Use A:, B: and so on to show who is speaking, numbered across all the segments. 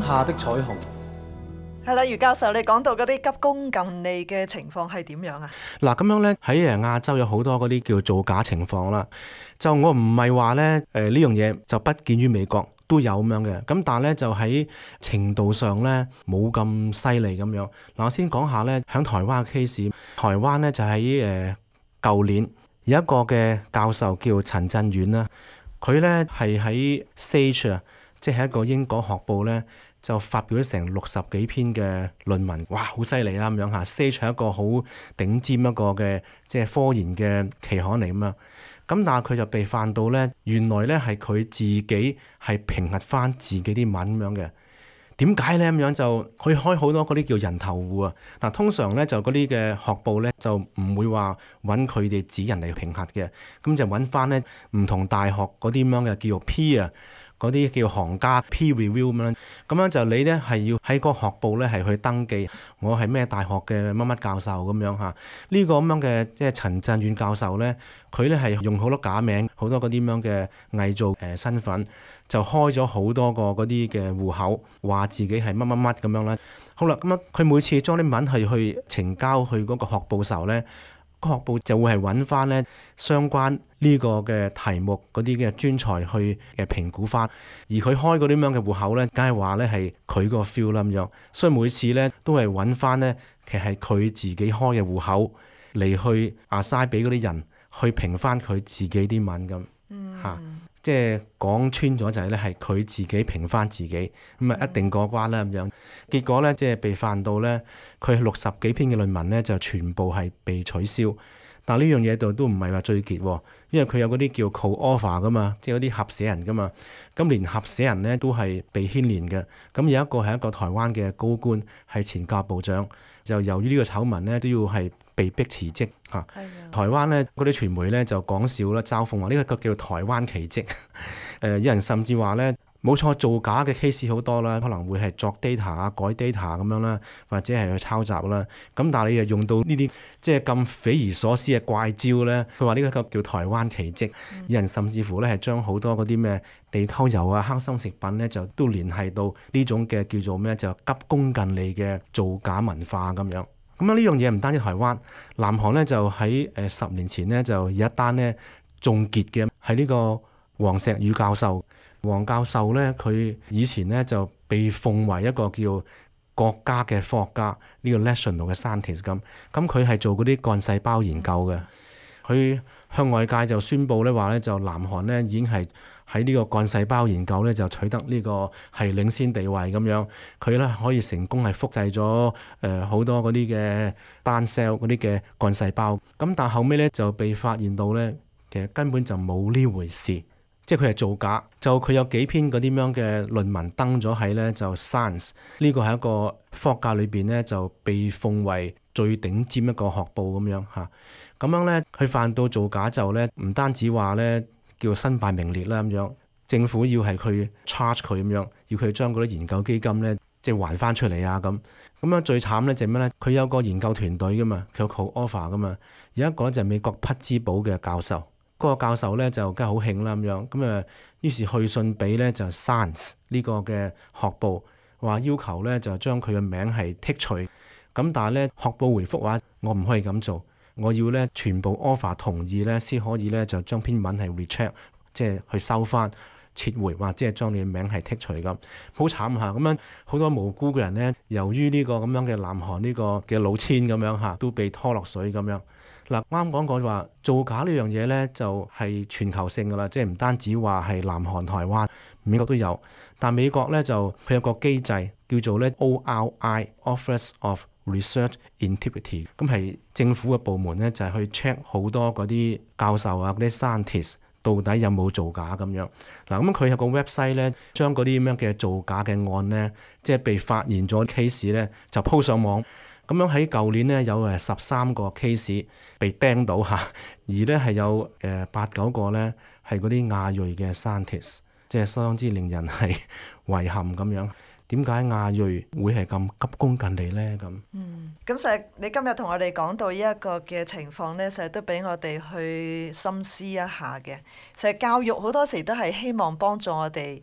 A: 下的彩虹。
B: 係啦，余教授，你講到嗰啲急功近利嘅情況係點樣啊？
C: 嗱，咁樣咧喺亞洲有好多嗰啲叫造假情況啦。就我唔係話咧呢樣嘢就不見於美國都有咁樣嘅，咁但係咧就喺程度上咧冇咁犀利咁樣。嗱，我先講下咧喺台灣嘅 case。台灣咧就喺舊年有一個嘅教授叫陳振遠啦，佢咧係喺 Sage 啊，即係一個英國學報咧，就發表咗成60幾篇嘅論文，哇，好犀利啦咁樣嚇。Sage 係一個好頂尖一個嘅即係科研嘅期刊嚟咁樣。咁但係佢就被犯到咧，原來咧係佢自己係評核翻自己啲文咁樣嘅。點解咧咁樣就佢開好多嗰啲叫人頭戶啊？嗱，通常咧就嗰啲嘅學報咧就唔會話揾佢哋指人嚟評核嘅，咁就揾翻咧唔同大學嗰啲咁樣嘅叫做 peer 啊。嗰啲叫行家 peer review 咁樣就你咧係要喺個學報咧係去登記，我係咩大學嘅乜乜教授咁樣嚇。呢個咁樣嘅即係陳振遠教授咧，佢咧係用好多假名，好多嗰啲咁樣嘅偽造身份，就開咗好多個嗰啲嘅戶口，話自己係乜乜乜咁樣啦。好啦，咁樣佢每次將啲文係去呈交去嗰個學報時候咧，學報就會係揾翻咧相關呢個嘅題目嗰啲嘅專才去評估翻，而佢開嗰啲咁樣嘅戶口咧，梗係話咧係佢個 feel 啦咁樣，所以每次咧都係揾翻咧，其實係佢自己開嘅戶口嚟去assign俾嗰啲人去評翻佢自己啲文咁嚇。即係講穿咗就係咧，係佢自己評翻自己，咁啊一定過關啦咁樣。結果咧，即係被犯到咧，佢60幾篇嘅論文咧就全部係被取消。但係呢樣嘢度都唔係話最結喎，因為佢有嗰啲叫 co-author 噶嘛，即係嗰啲合寫人噶嘛。咁連合寫人咧都係被牽連嘅。咁有一個係一個台灣嘅高官，係前教育部長，就由於呢個醜聞咧都要係被逼辭職嚇。台灣咧嗰啲傳媒咧就講笑啦，嘲諷話呢個叫台灣奇蹟。有人甚至話咧，冇錯，造假嘅 case 好多啦，可能會係作 data 啊、改 data 咁樣啦，或者係去抄襲啦。咁但係你又用到呢啲即係咁匪夷所思嘅怪招咧，佢話呢個叫台灣奇蹟。有人甚至乎咧係將好多嗰啲咩地溝油啊、黑心食品咧，就都聯繫到呢種嘅叫做咩就急功近利嘅造假文化咁樣。咁啊呢樣嘢唔單止台灣，南韓咧就喺10年前咧就有一單咧仲結嘅係呢個黃石宇教授。黃教授咧，佢以前咧就被奉為一個叫國家嘅科學家，呢個 national 嘅 scientist 咁。咁佢係做嗰啲幹細胞研究嘅。佢向外界就宣佈咧話咧，就南韓咧已經係喺呢個幹細胞研究咧就取得呢個係領先地位咁樣。佢咧可以成功係複製咗好多嗰啲嘅單 cell 嗰啲嘅幹細胞。咁但後尾咧就被發現到咧，其實根本就冇呢回事。即係佢係造假，就佢有幾篇嗰啲咁樣嘅論文登咗喺咧就 Science 呢個係一個科學界裏邊咧就被奉為最頂尖一個學報咁樣嚇。咁樣咧佢犯到造假就咧唔單止話咧叫身敗名裂啦咁樣，政府要係佢 charge 佢咁樣，要佢將嗰啲研究基金咧即係還翻出嚟啊咁。咁樣最慘咧就係咩咧？佢有個研究團隊噶嘛，佢有 co-author 噶嘛，有一個就係美國匹茲堡嘅教授。嗰個教授咧就梗係好興啦咁樣，咁啊於是去信俾咧就 Science 呢個嘅學報，話要求咧就將佢嘅名係剔除。咁但係咧學報回覆話我唔可以咁做，我要咧全部 offer 同意咧先可以咧就將篇文係 recheck，即係去收翻撤回，或者係將你嘅名係剔除咁。好慘嚇！咁樣好多無辜嘅人咧，由於呢個咁樣嘅南韓呢個嘅老千咁樣嚇，都被拖落水咁樣。嗱，啱講過話造假呢樣嘢咧，就係全球性噶啦，即係唔單止話係南韓、台灣、美國都有。但美國咧就佢有個機制叫做咧 ORI Office of Research Integrity， 咁係政府嘅部門咧，就係去 check 好多嗰啲教授啊、嗰啲 scientist 到底有冇造假咁樣。嗱，咁佢有個 website 咧，將嗰啲咁樣嘅造假嘅案咧，即係被發現咗 case 咧，就 po 上網。咁樣喺舊年咧有13個 case 被釘到嚇，而咧係有8-9個咧係嗰啲亞裔嘅 scientist， 即係相當之令人係遺憾咁樣。點解亞裔會係咁急功近利咧？咁
B: 咁實際你今日同我哋講到呢一個嘅情況咧，實際都俾我哋去深思一下嘅。實際教育好多時都係希望幫助我哋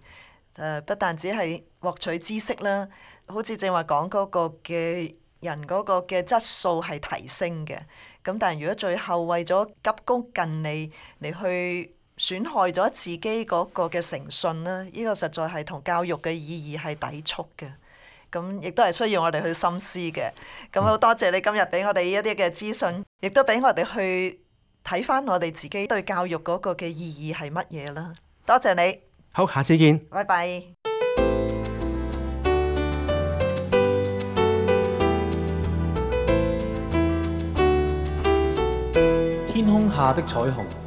B: 不但只係獲取知識啦，好似正話講嗰個嘅人嗰個嘅質素係提升嘅。咁但係如果最後為咗急功近利嚟去損害咗自己嗰個嘅誠信啦，呢個實在係同教育嘅意義係抵觸嘅。咁亦都係需要我哋去深思嘅。咁好多謝你今日俾我哋一啲嘅資訊，亦都俾我哋去睇翻我哋自己對教育嗰個嘅意義係乜嘢啦。多謝你。
C: 好，下次見。
B: 拜拜。
A: 天空下的彩虹